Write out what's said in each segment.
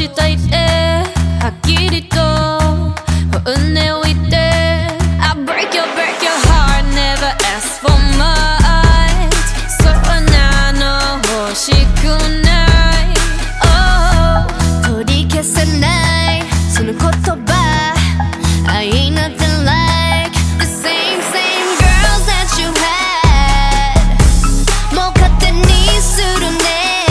したいってはっきりと本音を言って I break your heart never ask for much そんなの欲しくない、oh、取り消せないその言葉 I ain't nothing like the same girls that you had もう勝手にするね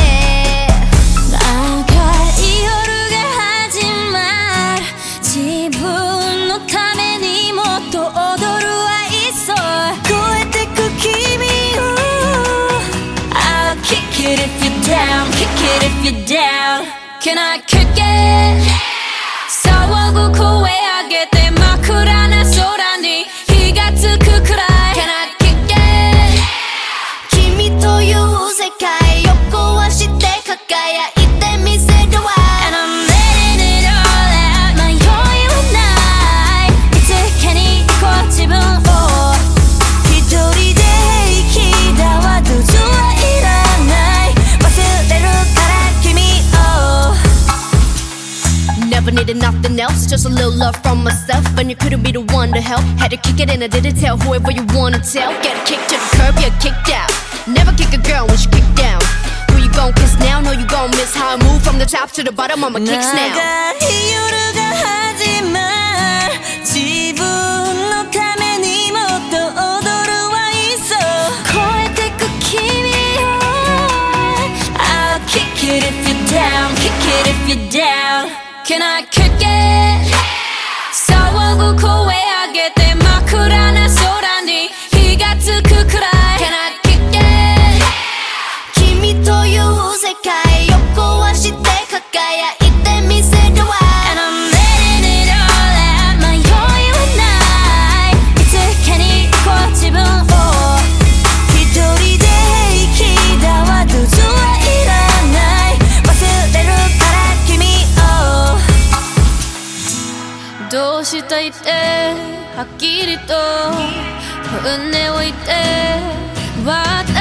If you're down, can I kick it? 騒ぐ声上げて真っ暗な空に火がつくくらい Can I kick it? 君という世界を壊して輝いてみせるわ And I'm letting it all out 迷いはないいつかにこう自分を一人で生きたわどうぞはいらない忘れるNever needed nothing else, just a little love from myself. And you couldn't be the one to help. Had to kick it and I didn't tell whoever you wanna tell. Get a kick to the curb, you're kicked out. Never kick a girl when she kicked down. Who you gon' kiss now? Know you gon' miss how I move from the top to the bottom. I'ma kicks now. 夜が始まる自分のためにもっと踊るはいっそ超えてく君を I'll kick it if you're down, kick it if you're down.Can I kick it? 騒ぐ声上げて真っ暗な空に火がつくくらい Can I kick it? 君という世界を壊して輝いてみせるわ And I'm letting it all out 迷いはないいつかにこう自分を一人で生きたわどうぞはいらない忘れるから君をどうしたいってはっきりと本音を言って